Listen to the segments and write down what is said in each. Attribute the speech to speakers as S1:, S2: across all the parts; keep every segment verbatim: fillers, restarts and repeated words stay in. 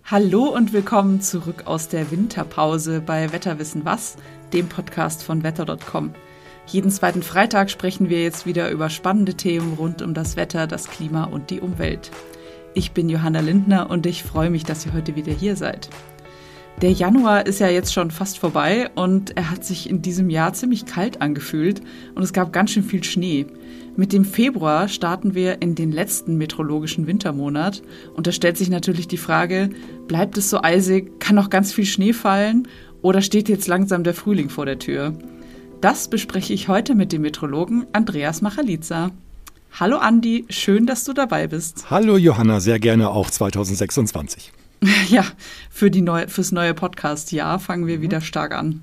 S1: Hallo und willkommen zurück aus der Winterpause bei Wetterwissen was, dem Podcast von wetter punkt com. Jeden zweiten Freitag sprechen wir jetzt wieder über spannende Themen rund um das Wetter, das Klima und die Umwelt. Ich bin Johanna Lindner und ich freue mich, dass ihr heute wieder hier seid. Der Januar ist ja jetzt schon fast vorbei und er hat sich in diesem Jahr ziemlich kalt angefühlt und es gab ganz schön viel Schnee. Mit dem Februar starten wir in den letzten meteorologischen Wintermonat und da stellt sich natürlich die Frage, bleibt es so eisig, kann noch ganz viel Schnee fallen oder steht jetzt langsam der Frühling vor der Tür? Das bespreche ich heute mit dem Meteorologen Andreas Machalitza. Hallo Andi, schön, dass du dabei bist.
S2: Hallo Johanna, sehr gerne auch zwanzig sechsundzwanzig.
S1: Ja, für die neue, fürs neue Podcast-Jahr fangen wir wieder stark an.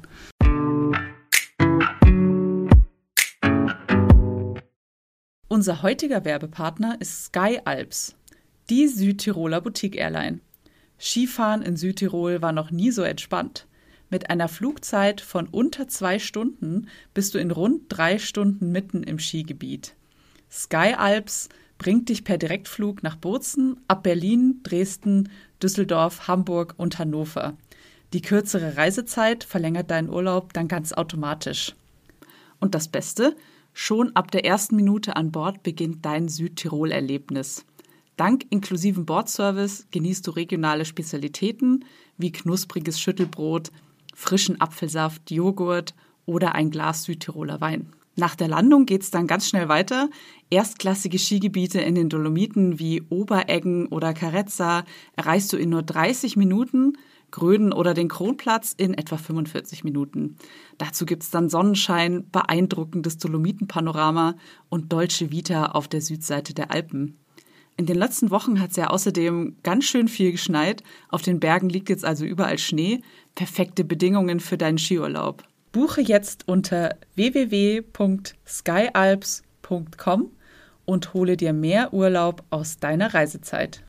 S1: Unser heutiger Werbepartner ist Sky Alps, die Südtiroler Boutique-Airline. Skifahren in Südtirol war noch nie so entspannt. Mit einer Flugzeit von unter zwei Stunden bist du in rund drei Stunden mitten im Skigebiet. Sky Alps bringt dich per Direktflug nach Bozen, ab Berlin, Dresden, Düsseldorf, Hamburg und Hannover. Die kürzere Reisezeit verlängert deinen Urlaub dann ganz automatisch. Und das Beste? Schon ab der ersten Minute an Bord beginnt dein Südtirol-Erlebnis. Dank inklusivem Bordservice genießt du regionale Spezialitäten wie knuspriges Schüttelbrot, frischen Apfelsaft, Joghurt oder ein Glas Südtiroler Wein. Nach der Landung geht's dann ganz schnell weiter. Erstklassige Skigebiete in den Dolomiten wie Obereggen oder Carezza erreichst du in nur dreißig Minuten, Gröden oder den Kronplatz in etwa fünfundvierzig Minuten. Dazu gibt's dann Sonnenschein, beeindruckendes Dolomitenpanorama und Dolce Vita auf der Südseite der Alpen. In den letzten Wochen hat's ja außerdem ganz schön viel geschneit. Auf den Bergen liegt jetzt also überall Schnee. Perfekte Bedingungen für deinen Skiurlaub. Buche jetzt unter w w w punkt skyalps punkt com und hole dir mehr Urlaub aus deiner Reisezeit.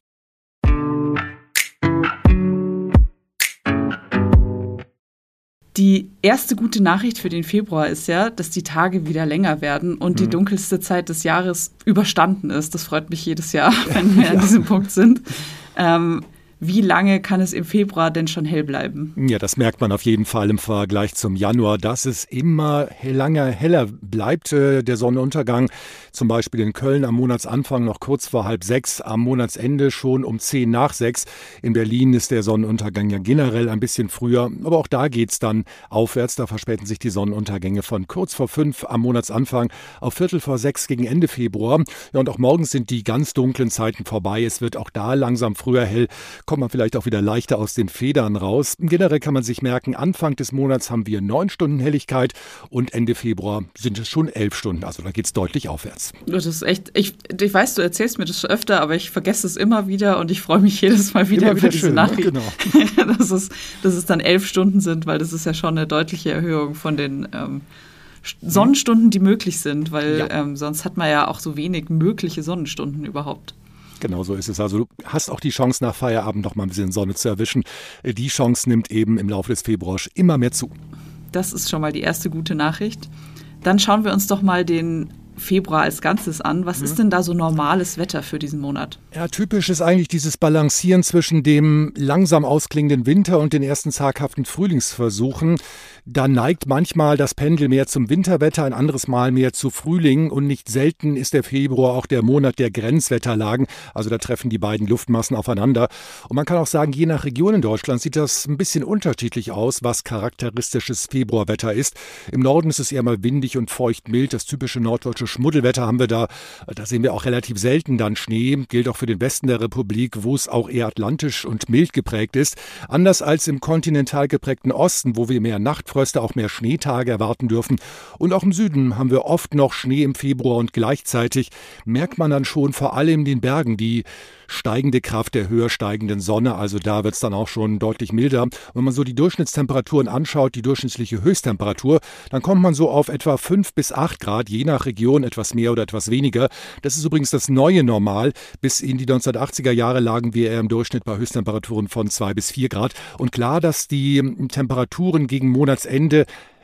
S1: Die erste gute Nachricht für den Februar ist ja, dass die Tage wieder länger werden und mhm. die dunkelste Zeit des Jahres überstanden ist. Das freut mich jedes Jahr, wenn wir ja. an diesem Punkt sind. Ähm, Wie lange kann es im Februar denn schon hell bleiben?
S2: Ja, das merkt man auf jeden Fall im Vergleich zum Januar, dass es immer lange heller bleibt. Der Sonnenuntergang zum Beispiel in Köln am Monatsanfang noch kurz vor halb sechs, am Monatsende schon um zehn nach sechs. In Berlin ist der Sonnenuntergang ja generell ein bisschen früher, aber auch da geht's dann aufwärts. Da verspäten sich die Sonnenuntergänge von kurz vor fünf am Monatsanfang auf Viertel vor sechs gegen Ende Februar. Ja, und auch morgens sind die ganz dunklen Zeiten vorbei. Es wird auch da langsam früher hell. Kommt man vielleicht auch wieder leichter aus den Federn raus. Generell kann man sich merken, Anfang des Monats haben wir neun Stunden Helligkeit und Ende Februar sind es schon elf Stunden. Also da geht es deutlich aufwärts.
S1: Das ist echt, ich, ich weiß, du erzählst mir das öfter, aber ich vergesse es immer wieder und ich freue mich jedes Mal wieder,
S2: immer wieder
S1: über diese
S2: schön,
S1: Nachricht.
S2: Ne? Genau.
S1: dass, es, dass es dann elf Stunden sind, weil das ist ja schon eine deutliche Erhöhung von den ähm, Sonnenstunden, die möglich sind, weil ja. ähm, sonst hat man ja auch so wenig mögliche Sonnenstunden überhaupt.
S2: Genau so ist es. Also du hast auch die Chance, nach Feierabend noch mal ein bisschen Sonne zu erwischen. Die Chance nimmt eben im Laufe des Februars immer mehr zu.
S1: Das ist schon mal die erste gute Nachricht. Dann schauen wir uns doch mal den Februar als Ganzes an. Was mhm. ist denn da so normales Wetter für diesen Monat?
S2: Ja, typisch ist eigentlich dieses Balancieren zwischen dem langsam ausklingenden Winter und den ersten zaghaften Frühlingsversuchen. Da neigt manchmal das Pendel mehr zum Winterwetter, ein anderes Mal mehr zu Frühling und nicht selten ist der Februar auch der Monat der Grenzwetterlagen. Also da treffen die beiden Luftmassen aufeinander. Und man kann auch sagen, je nach Region in Deutschland sieht das ein bisschen unterschiedlich aus, was charakteristisches Februarwetter ist. Im Norden ist es eher mal windig und feucht mild. Das typische norddeutsche Schmuddelwetter haben wir da. Da sehen wir auch relativ selten dann Schnee. Gilt auch für den Westen der Republik, wo es auch eher atlantisch und mild geprägt ist. Anders als im kontinental geprägten Osten, wo wir mehr Nachtfröste, auch mehr Schneetage erwarten dürfen. Und auch im Süden haben wir oft noch Schnee im Februar und gleichzeitig merkt man dann schon vor allem in den Bergen die steigende Kraft der höher steigenden Sonne. Also da wird es dann auch schon deutlich milder. Wenn man so die Durchschnittstemperaturen anschaut, die durchschnittliche Höchsttemperatur, dann kommt man so auf etwa fünf bis acht Grad, je nach Region etwas mehr oder etwas weniger. Das ist übrigens das neue Normal. Bis in die neunzehnhundertachtziger Jahre lagen wir eher im Durchschnitt bei Höchsttemperaturen von zwei bis vier Grad. Und klar, dass die Temperaturen gegen Monatsende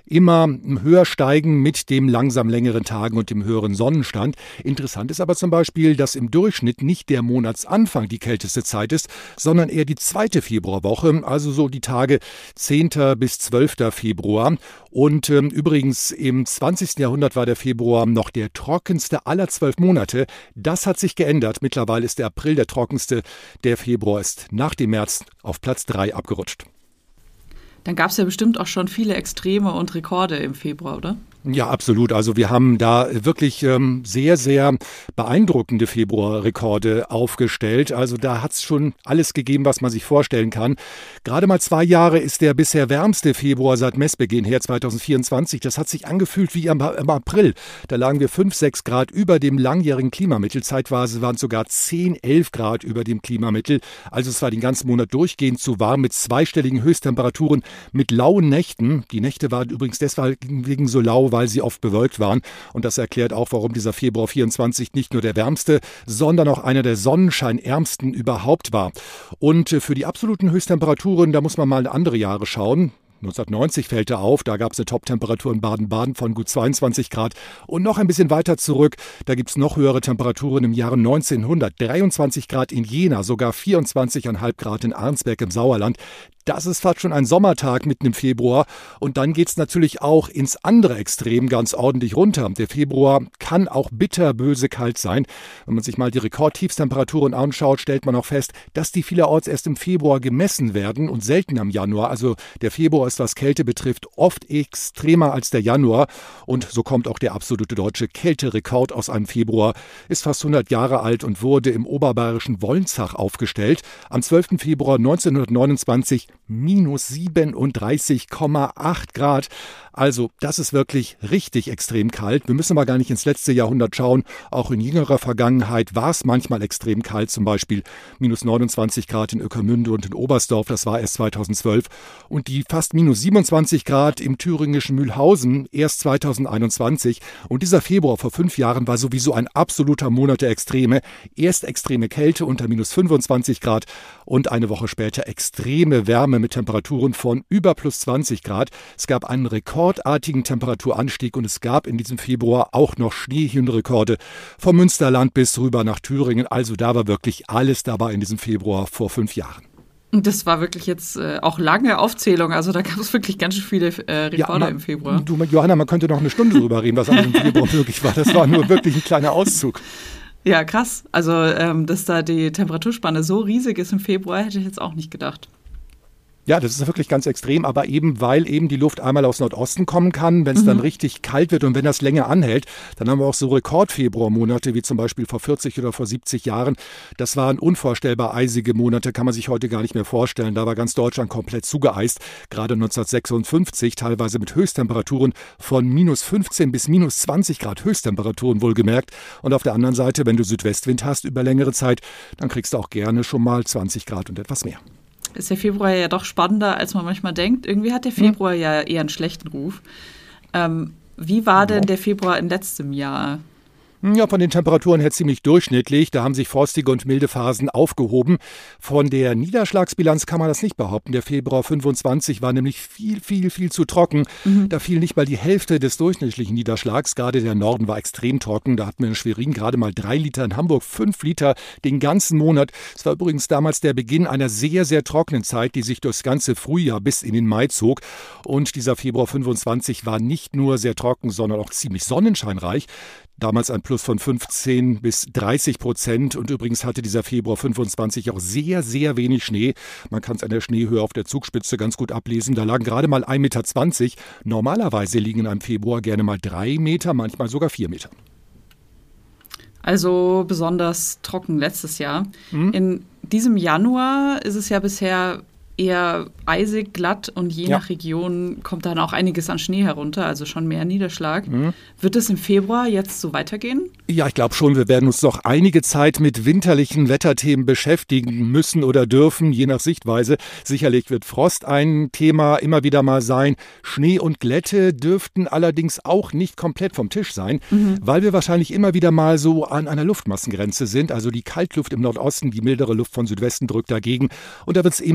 S2: immer höher steigen mit dem langsam längeren Tagen und dem höheren Sonnenstand. Interessant ist aber zum Beispiel, dass im Durchschnitt nicht der Monatsanfang die kälteste Zeit ist, sondern eher die zweite Februarwoche, also so die Tage zehnten bis zwölften Februar. Und ähm, übrigens im zwanzigsten Jahrhundert war der Februar noch der trockenste aller zwölf Monate. Das hat sich geändert. Mittlerweile ist der April der trockenste. Der Februar ist nach dem März auf Platz drei abgerutscht.
S1: Dann gab es ja bestimmt auch schon viele Extreme und Rekorde im Februar, oder?
S2: Ja, absolut. Also wir haben da wirklich ähm, sehr, sehr beeindruckende Februarrekorde aufgestellt. Also da hat es schon alles gegeben, was man sich vorstellen kann. Gerade mal zwei Jahre ist der bisher wärmste Februar seit Messbeginn her, zweitausendvierundzwanzig. Das hat sich angefühlt wie im, im April. Da lagen wir fünf, sechs Grad über dem langjährigen Klimamittel. Zeitweise waren es sogar zehn, elf Grad über dem Klimamittel. Also es war den ganzen Monat durchgehend zu warm mit zweistelligen Höchsttemperaturen, mit lauen Nächten. Die Nächte waren übrigens deswegen so lau, weil sie oft bewölkt waren. Und das erklärt auch, warum dieser Februar vierundzwanzig nicht nur der wärmste, sondern auch einer der sonnenscheinärmsten überhaupt war. Und für die absoluten Höchsttemperaturen, da muss man mal in andere Jahre schauen. neunzehnhundertneunzig fällt er auf, da gab es eine Top-Temperatur in Baden-Baden von gut zweiundzwanzig Grad. Und noch ein bisschen weiter zurück, da gibt es noch höhere Temperaturen im Jahre neunzehnhundert. dreiundzwanzig Grad in Jena, sogar vierundzwanzig Komma fünf Grad in Arnsberg im Sauerland. Das ist fast schon ein Sommertag mitten im Februar. Und dann geht es natürlich auch ins andere Extrem ganz ordentlich runter. Der Februar kann auch bitterböse kalt sein. Wenn man sich mal die Rekordtiefstemperaturen anschaut, stellt man auch fest, dass die vielerorts erst im Februar gemessen werden und selten am Januar. Also der Februar ist, was Kälte betrifft, oft extremer als der Januar. Und so kommt auch der absolute deutsche Kälterekord aus einem Februar. Ist fast hundert Jahre alt und wurde im oberbayerischen Wolnzach aufgestellt. Am zwölften Februar neunzehnhundertneunundzwanzig minus siebenunddreißig Komma acht Grad. Also das ist wirklich richtig extrem kalt. Wir müssen aber gar nicht ins letzte Jahrhundert schauen. Auch in jüngerer Vergangenheit war es manchmal extrem kalt. Zum Beispiel minus neunundzwanzig Grad in Ueckermünde und in Oberstdorf. Das war erst zweitausendzwölf. Und die fast minus siebenundzwanzig Grad im thüringischen Mühlhausen erst zweitausendeinundzwanzig. Und dieser Februar vor fünf Jahren war sowieso ein absoluter Monat der Extreme. Erst extreme Kälte unter minus fünfundzwanzig Grad und eine Woche später extreme Wärme mit Temperaturen von über plus zwanzig Grad. Es gab einen rekordartigen Temperaturanstieg und es gab in diesem Februar auch noch Schneehöhenrekorde vom Münsterland bis rüber nach Thüringen. Also da war wirklich alles dabei in diesem Februar vor fünf Jahren.
S1: Und das war wirklich jetzt äh, auch lange Aufzählung. Also da gab es wirklich ganz schön viele äh, Rekorde
S2: ja, man,
S1: im Februar.
S2: Du, Johanna, man könnte noch eine Stunde drüber reden, was alles im Februar möglich war. Das war nur wirklich ein kleiner Auszug.
S1: Ja, krass. Also, ähm, dass da die Temperaturspanne so riesig ist im Februar, hätte ich jetzt auch nicht gedacht.
S2: Ja, das ist wirklich ganz extrem, aber eben, weil eben die Luft einmal aus Nordosten kommen kann, wenn es mhm. dann richtig kalt wird und wenn das länger anhält, dann haben wir auch so Rekord-Februarmonate wie zum Beispiel vor vierzig oder vor siebzig Jahren. Das waren unvorstellbar eisige Monate, kann man sich heute gar nicht mehr vorstellen. Da war ganz Deutschland komplett zugeeist, gerade neunzehnhundertsechsundfünfzig, teilweise mit Höchsttemperaturen von minus fünfzehn bis minus zwanzig Grad Höchsttemperaturen wohlgemerkt. Und auf der anderen Seite, wenn du Südwestwind hast über längere Zeit, dann kriegst du auch gerne schon mal zwanzig Grad und etwas mehr.
S1: Ist der Februar ja doch spannender, als man manchmal denkt. Irgendwie hat der Februar hm. ja eher einen schlechten Ruf. Ähm, wie war denn der Februar in letztem Jahr?
S2: Ja, von den Temperaturen her ziemlich durchschnittlich. Da haben sich frostige und milde Phasen aufgehoben. Von der Niederschlagsbilanz kann man das nicht behaupten. Der Februar fünfundzwanzig war nämlich viel, viel, viel zu trocken. Mhm. Da fiel nicht mal die Hälfte des durchschnittlichen Niederschlags. Gerade der Norden war extrem trocken. Da hatten wir in Schwerin gerade mal drei Liter, in Hamburg fünf Liter den ganzen Monat. Es war übrigens damals der Beginn einer sehr, sehr trockenen Zeit, die sich durchs ganze Frühjahr bis in den Mai zog. Und dieser Februar fünfundzwanzig war nicht nur sehr trocken, sondern auch ziemlich sonnenscheinreich. Damals ein Plus von fünfzehn bis dreißig Prozent. Und übrigens hatte dieser Februar fünfundzwanzig auch sehr, sehr wenig Schnee. Man kann es an der Schneehöhe auf der Zugspitze ganz gut ablesen. Da lagen gerade mal ein Meter zwanzig. Normalerweise liegen in einem Februar gerne mal drei Meter, manchmal sogar vier Meter.
S1: Also besonders trocken letztes Jahr. Mhm. In diesem Januar ist es ja bisher eher eisig, glatt und je ja. nach Region kommt dann auch einiges an Schnee herunter, also schon mehr Niederschlag. Mhm. Wird es im Februar jetzt so weitergehen? Ja, ich glaube schon. Wir werden uns noch einige Zeit mit winterlichen Wetterthemen beschäftigen müssen oder dürfen, je nach Sichtweise. Sicherlich wird Frost ein Thema immer wieder mal sein. Schnee und Glätte dürften allerdings auch nicht komplett vom Tisch sein, mhm. weil wir wahrscheinlich immer wieder mal so an einer Luftmassengrenze sind. Also die Kaltluft im Nordosten, die mildere Luft von Südwesten drückt dagegen. Und da wird es immer wieder mal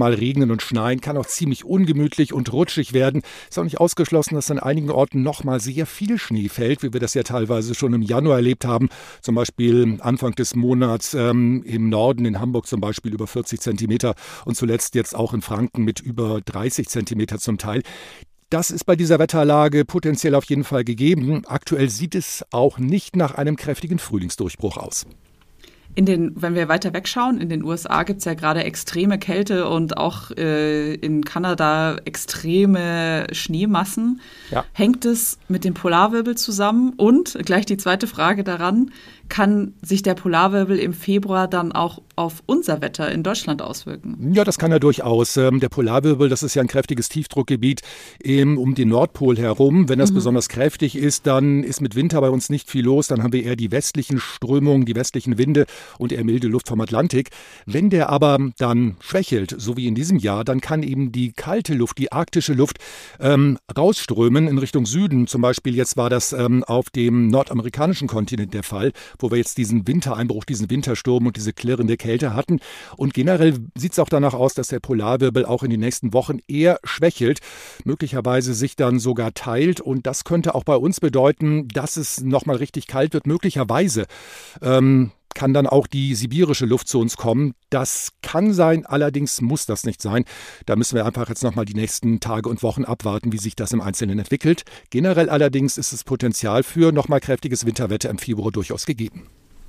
S2: mal regnen und schneien, kann auch ziemlich ungemütlich und rutschig werden. Ist auch nicht ausgeschlossen, dass an einigen Orten noch mal sehr viel Schnee fällt, wie wir das ja teilweise schon im Januar erlebt haben. Zum Beispiel Anfang des Monats ähm, im Norden, in Hamburg zum Beispiel über vierzig Zentimeter und zuletzt jetzt auch in Franken mit über dreißig Zentimeter zum Teil. Das ist bei dieser Wetterlage potenziell auf jeden Fall gegeben. Aktuell sieht es auch nicht nach einem kräftigen Frühlingsdurchbruch aus.
S1: In den, wenn wir weiter wegschauen, in den U S A gibt es ja gerade extreme Kälte und auch äh, in Kanada extreme Schneemassen. Ja. Hängt es mit dem Polarwirbel zusammen? Und gleich die zweite Frage daran, kann sich der Polarwirbel im Februar dann auch auf unser Wetter in Deutschland auswirken?
S2: Ja, das kann er durchaus. Der Polarwirbel, das ist ja ein kräftiges Tiefdruckgebiet um den Nordpol herum. Wenn das mhm. besonders kräftig ist, dann ist mit Winter bei uns nicht viel los. Dann haben wir eher die westlichen Strömungen, die westlichen Winde und eher milde Luft vom Atlantik. Wenn der aber dann schwächelt, so wie in diesem Jahr, dann kann eben die kalte Luft, die arktische Luft ähm, rausströmen in Richtung Süden. Zum Beispiel jetzt war das ähm, auf dem nordamerikanischen Kontinent der Fall, wo wir jetzt diesen Wintereinbruch, diesen Wintersturm und diese klirrende Kälte hatten. Und generell sieht es auch danach aus, dass der Polarwirbel auch in den nächsten Wochen eher schwächelt, möglicherweise sich dann sogar teilt. Und das könnte auch bei uns bedeuten, dass es nochmal richtig kalt wird, möglicherweise. Ähm, kann dann auch die sibirische Luft zu uns kommen. Das kann sein, allerdings muss das nicht sein. Da müssen wir einfach jetzt nochmal die nächsten Tage und Wochen abwarten, wie sich das im Einzelnen entwickelt. Generell allerdings ist das Potenzial für nochmal kräftiges Winterwetter im Februar durchaus gegeben.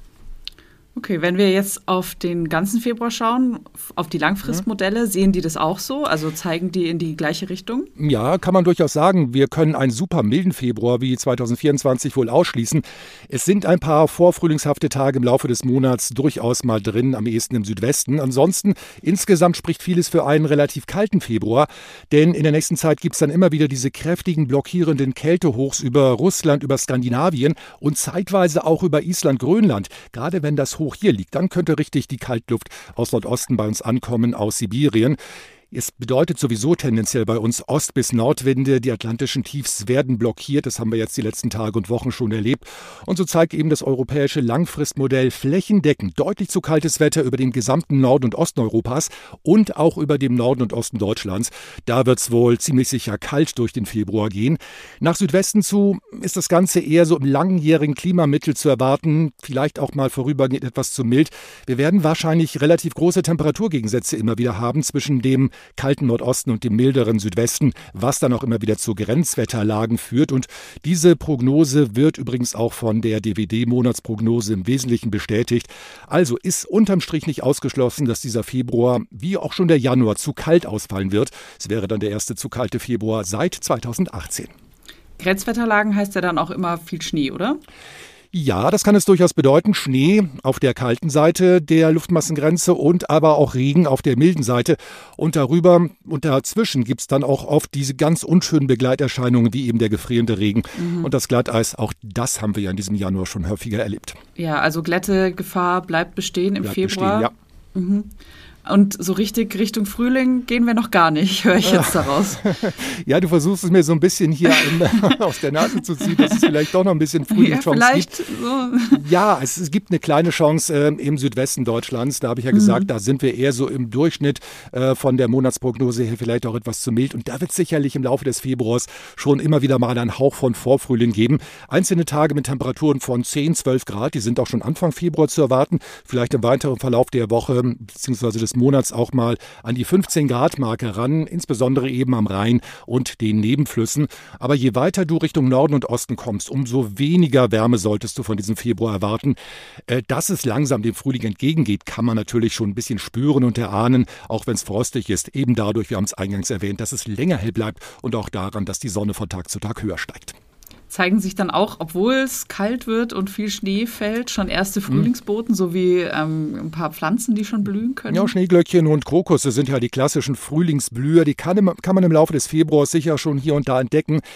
S1: Okay, wenn wir jetzt auf den ganzen Februar schauen, auf die Langfristmodelle, sehen die das auch so? Also zeigen die in die gleiche Richtung?
S2: Ja, kann man durchaus sagen. Wir können einen super milden Februar wie zwanzig vierundzwanzig wohl ausschließen. Es sind ein paar vorfrühlingshafte Tage im Laufe des Monats durchaus mal drin, am ehesten im Südwesten. Ansonsten insgesamt spricht vieles für einen relativ kalten Februar, denn in der nächsten Zeit gibt es dann immer wieder diese kräftigen, blockierenden Kältehochs über Russland, über Skandinavien und zeitweise auch über Island, Grönland. Gerade wenn das Hoch hier liegt, dann könnte richtig die Kaltluft aus Nordosten bei uns ankommen, aus Sibirien. Es bedeutet sowieso tendenziell bei uns Ost- bis Nordwinde. Die atlantischen Tiefs werden blockiert. Das haben wir jetzt die letzten Tage und Wochen schon erlebt. Und so zeigt eben das europäische Langfristmodell flächendeckend deutlich zu kaltes Wetter über den gesamten Norden und Osten Europas und auch über dem Norden und Osten Deutschlands. Da wird es wohl ziemlich sicher kalt durch den Februar gehen. Nach Südwesten zu ist das Ganze eher so im langjährigen Klimamittel zu erwarten. Vielleicht auch mal vorübergehend etwas zu mild. Wir werden wahrscheinlich relativ große Temperaturgegensätze immer wieder haben zwischen dem kalten Nordosten und dem milderen Südwesten, was dann auch immer wieder zu Grenzwetterlagen führt. Und diese Prognose wird übrigens auch von der D W D-Monatsprognose im Wesentlichen bestätigt. Also ist unterm Strich nicht ausgeschlossen, dass dieser Februar, wie auch schon der Januar, zu kalt ausfallen wird. Es wäre dann der erste zu kalte Februar seit zweitausendachtzehn.
S1: Grenzwetterlagen heißt ja dann auch immer viel Schnee, oder?
S2: Ja, das kann es durchaus bedeuten. Schnee auf der kalten Seite der Luftmassengrenze und aber auch Regen auf der milden Seite. Und darüber und dazwischen gibt es dann auch oft diese ganz unschönen Begleiterscheinungen, wie eben der gefrierende Regen mhm. und das Glatteis. Auch das haben wir ja in diesem Januar schon häufiger erlebt.
S1: Ja, also Glättegefahr bleibt bestehen im
S2: bleibt
S1: Februar.
S2: Bestehen, ja.
S1: Mhm. Und so richtig Richtung Frühling gehen wir noch gar nicht, höre ich jetzt daraus.
S2: Ja, du versuchst es mir so ein bisschen hier in, aus der Nase zu ziehen, dass es vielleicht doch noch ein bisschen Frühlingschance
S1: ja,
S2: gibt.
S1: So.
S2: Ja, es, es gibt eine kleine Chance äh, im Südwesten Deutschlands. Da habe ich ja gesagt, mhm. da sind wir eher so im Durchschnitt äh, von der Monatsprognose her vielleicht auch etwas zu mild. Und da wird es sicherlich im Laufe des Februars schon immer wieder mal einen Hauch von Vorfrühling geben. Einzelne Tage mit Temperaturen von zehn, zwölf Grad, die sind auch schon Anfang Februar zu erwarten. Vielleicht im weiteren Verlauf der Woche bzw. des Monats auch mal an die fünfzehn Grad Marke ran, insbesondere eben am Rhein und den Nebenflüssen. Aber je weiter du Richtung Norden und Osten kommst, umso weniger Wärme solltest du von diesem Februar erwarten. Äh, dass es langsam dem Frühling entgegengeht, kann man natürlich schon ein bisschen spüren und erahnen, auch wenn es frostig ist. Eben dadurch, wir haben es eingangs erwähnt, dass es länger hell bleibt und auch daran, dass die Sonne von Tag zu Tag höher steigt.
S1: Zeigen sich dann auch, obwohl es kalt wird und viel Schnee fällt, schon erste Frühlingsboten, mhm. sowie ähm, ein paar Pflanzen, die schon blühen können?
S2: Ja, Schneeglöckchen und Krokusse sind ja die klassischen Frühlingsblüher. Die kann, kann man im Laufe des Februars sicher schon hier und da entdecken.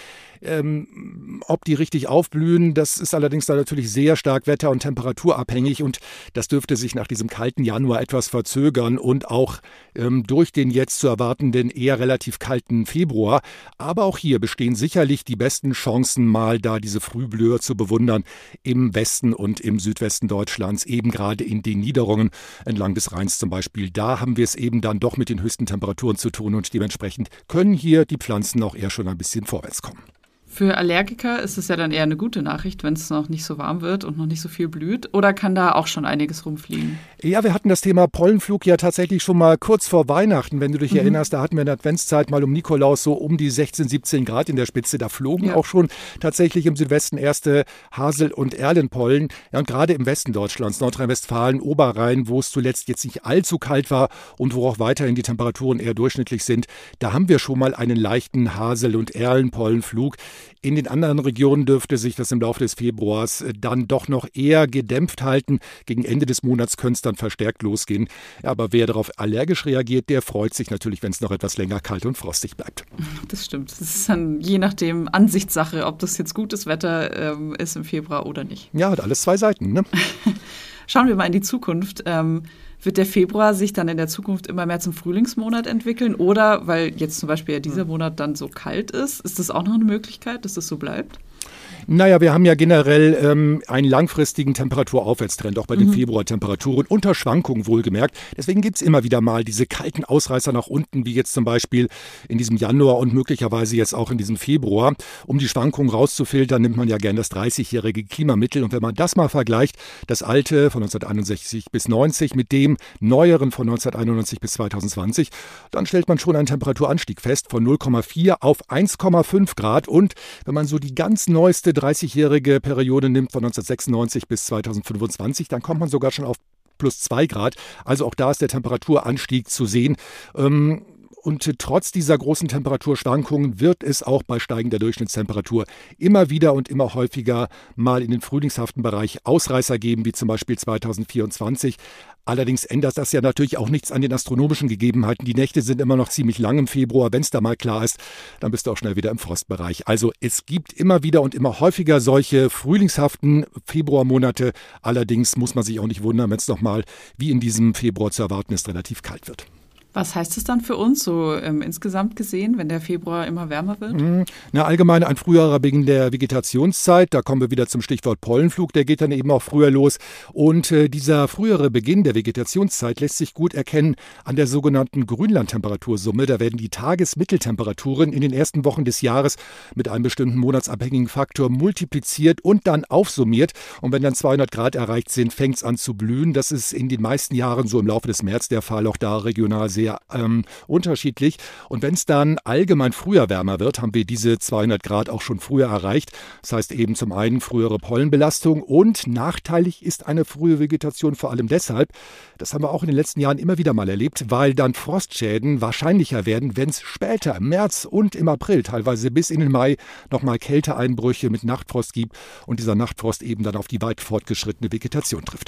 S2: Ähm, ob die richtig aufblühen, das ist allerdings dann natürlich sehr stark wetter- und temperaturabhängig und das dürfte sich nach diesem kalten Januar etwas verzögern und auch ähm, durch den jetzt zu erwartenden eher relativ kalten Februar. Aber auch hier bestehen sicherlich die besten Chancen, mal da diese Frühblüher zu bewundern im Westen und im Südwesten Deutschlands, eben gerade in den Niederungen entlang des Rheins zum Beispiel. Da haben wir es eben dann doch mit den höchsten Temperaturen zu tun und dementsprechend können hier die Pflanzen auch eher schon ein bisschen vorwärts kommen.
S1: Für Allergiker ist es ja dann eher eine gute Nachricht, wenn es noch nicht so warm wird und noch nicht so viel blüht. Oder kann da auch schon einiges rumfliegen?
S2: Ja, wir hatten das Thema Pollenflug ja tatsächlich schon mal kurz vor Weihnachten. Wenn du dich mhm. erinnerst, da hatten wir in der Adventszeit mal um Nikolaus so um die sechzehn, siebzehn Grad in der Spitze. Da flogen ja auch schon tatsächlich im Südwesten erste Hasel- und Erlenpollen. Ja, und gerade im Westen Deutschlands, Nordrhein-Westfalen, Oberrhein, wo es zuletzt jetzt nicht allzu kalt war und wo auch weiterhin die Temperaturen eher durchschnittlich sind, da haben wir schon mal einen leichten Hasel- und Erlenpollenflug. In den anderen Regionen dürfte sich das im Laufe des Februars dann doch noch eher gedämpft halten. Gegen Ende des Monats könnte es dann verstärkt losgehen. Aber wer darauf allergisch reagiert, der freut sich natürlich, wenn es noch etwas länger kalt und frostig bleibt.
S1: Das stimmt. Das ist dann je nachdem Ansichtssache, ob das jetzt gutes Wetter ähm, ist im Februar oder nicht.
S2: Ja, hat alles zwei Seiten, ne?
S1: Schauen wir mal in die Zukunft. Ähm, wird der Februar sich dann in der Zukunft immer mehr zum Frühlingsmonat entwickeln? Oder, weil jetzt zum Beispiel ja dieser Monat dann so kalt ist, ist das auch noch eine Möglichkeit, dass das so bleibt?
S2: Naja, wir haben ja generell ähm, einen langfristigen Temperaturaufwärtstrend, auch bei den mhm. Februartemperaturen, unter Schwankungen wohlgemerkt. Deswegen gibt es immer wieder mal diese kalten Ausreißer nach unten, wie jetzt zum Beispiel in diesem Januar und möglicherweise jetzt auch in diesem Februar. Um die Schwankungen rauszufiltern, nimmt man ja gern das dreißigjährige Klimamittel. Und wenn man das mal vergleicht, das alte von neunzehnhunderteinundsechzig bis neunzig mit dem neueren von neunzehnhunderteinundneunzig bis zweitausendzwanzig, dann stellt man schon einen Temperaturanstieg fest von null Komma vier auf eins Komma fünf Grad. Und wenn man so die ganz neueste dreißigjährige Periode nimmt von neunzehnhundertsechsundneunzig bis zweitausendfünfundzwanzig, dann kommt man sogar schon auf plus zwei Grad. Also auch da ist der Temperaturanstieg zu sehen. Und trotz dieser großen Temperaturschwankungen wird es auch bei steigender Durchschnittstemperatur immer wieder und immer häufiger mal in den frühlingshaften Bereich Ausreißer geben, wie zum Beispiel zweitausendvierundzwanzig. Allerdings ändert das ja natürlich auch nichts an den astronomischen Gegebenheiten. Die Nächte sind immer noch ziemlich lang im Februar. Wenn es da mal klar ist, dann bist du auch schnell wieder im Frostbereich. Also es gibt immer wieder und immer häufiger solche frühlingshaften Februarmonate. Allerdings muss man sich auch nicht wundern, wenn es nochmal, wie in diesem Februar zu erwarten ist, relativ kalt wird.
S1: Was heißt es dann für uns so ähm, insgesamt gesehen, wenn der Februar immer wärmer wird?
S2: Mhm. Na, allgemein ein früherer Beginn der Vegetationszeit. Da kommen wir wieder zum Stichwort Pollenflug. Der geht dann eben auch früher los. Und äh, dieser frühere Beginn der Vegetationszeit lässt sich gut erkennen an der sogenannten Grünlandtemperatursumme. Da werden die Tagesmitteltemperaturen in den ersten Wochen des Jahres mit einem bestimmten monatsabhängigen Faktor multipliziert und dann aufsummiert. Und wenn dann zweihundert Grad erreicht sind, fängt es an zu blühen. Das ist in den meisten Jahren so im Laufe des März der Fall, auch da regional sehr ähm, unterschiedlich. Und wenn es dann allgemein früher wärmer wird, haben wir diese zweihundert Grad auch schon früher erreicht. Das heißt eben zum einen frühere Pollenbelastung und nachteilig ist eine frühe Vegetation vor allem deshalb, das haben wir auch in den letzten Jahren immer wieder mal erlebt, weil dann Frostschäden wahrscheinlicher werden, wenn es später im März und im April, teilweise bis in den Mai, nochmal Kälteeinbrüche mit Nachtfrost gibt und dieser Nachtfrost eben dann auf die weit fortgeschrittene Vegetation trifft.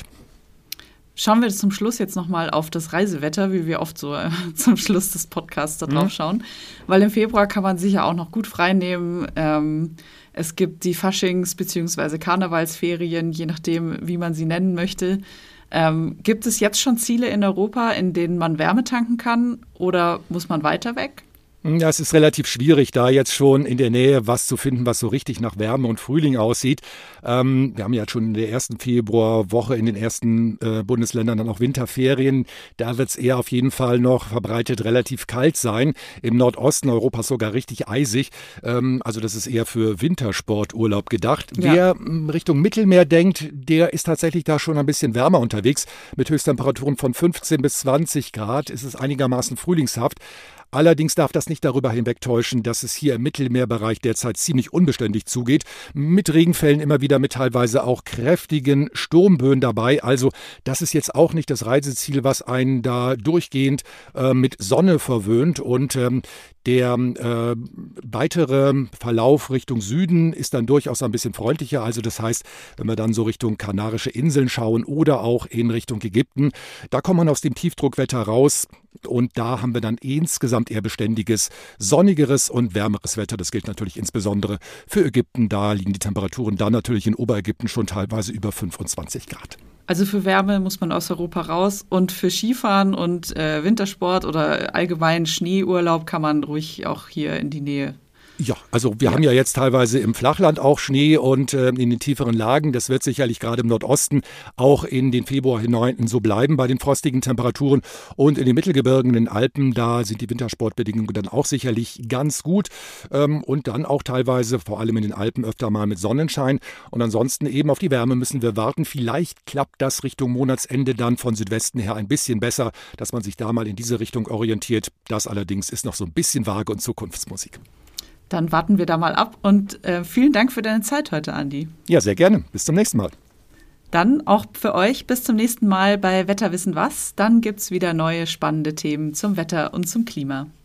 S1: Schauen wir zum Schluss jetzt nochmal auf das Reisewetter, wie wir oft so äh, zum Schluss des Podcasts da drauf mhm. schauen. Weil im Februar kann man sich ja auch noch gut freinehmen. Ähm, es gibt die Faschings- bzw. Karnevalsferien, je nachdem, wie man sie nennen möchte. Ähm, gibt es jetzt schon Ziele in Europa, in denen man Wärme tanken kann oder muss man weiter weg?
S2: Ja, es ist relativ schwierig, da jetzt schon in der Nähe was zu finden, was so richtig nach Wärme und Frühling aussieht. Ähm, wir haben ja schon in der ersten Februarwoche in den ersten äh, Bundesländern dann auch Winterferien. Da wird es eher auf jeden Fall noch verbreitet relativ kalt sein. Im Nordosten Europas sogar richtig eisig. Ähm, also das ist eher für Wintersporturlaub gedacht. Ja. Wer ähm, Richtung Mittelmeer denkt, der ist tatsächlich da schon ein bisschen wärmer unterwegs. Mit Höchsttemperaturen von fünfzehn bis zwanzig Grad ist es einigermaßen frühlingshaft. Allerdings darf das nicht darüber hinwegtäuschen, dass es hier im Mittelmeerbereich derzeit ziemlich unbeständig zugeht. Mit Regenfällen immer wieder mit teilweise auch kräftigen Sturmböen dabei. Also das ist jetzt auch nicht das Reiseziel, was einen da durchgehend äh, mit Sonne verwöhnt. Und ähm, der äh, weitere Verlauf Richtung Süden ist dann durchaus ein bisschen freundlicher. Also das heißt, wenn wir dann so Richtung Kanarische Inseln schauen oder auch in Richtung Ägypten, da kommt man aus dem Tiefdruckwetter raus. Und da haben wir dann insgesamt insgesamt eher beständiges, sonnigeres und wärmeres Wetter. Das gilt natürlich insbesondere für Ägypten. Da liegen die Temperaturen dann natürlich in Oberägypten schon teilweise über fünfundzwanzig Grad.
S1: Also für Wärme muss man aus Europa raus und für Skifahren und äh, Wintersport oder allgemein Schneeurlaub kann man ruhig auch hier in die Nähe.
S2: Ja, also wir
S1: Ja.
S2: haben ja jetzt teilweise im Flachland auch Schnee und äh, in den tieferen Lagen. Das wird sicherlich gerade im Nordosten auch in den Februar hinein so bleiben bei den frostigen Temperaturen. Und in den Mittelgebirgen, in den Alpen, da sind die Wintersportbedingungen dann auch sicherlich ganz gut. Ähm, und dann auch teilweise, vor allem in den Alpen, öfter mal mit Sonnenschein. Und ansonsten eben auf die Wärme müssen wir warten. Vielleicht klappt das Richtung Monatsende dann von Südwesten her ein bisschen besser, dass man sich da mal in diese Richtung orientiert. Das allerdings ist noch so ein bisschen vage und Zukunftsmusik.
S1: Dann warten wir da mal ab und äh, vielen Dank für deine Zeit heute, Andi.
S2: Ja, sehr gerne. Bis zum nächsten Mal.
S1: Dann auch für euch bis zum nächsten Mal bei Wetter wissen was. Dann gibt's wieder neue spannende Themen zum Wetter und zum Klima.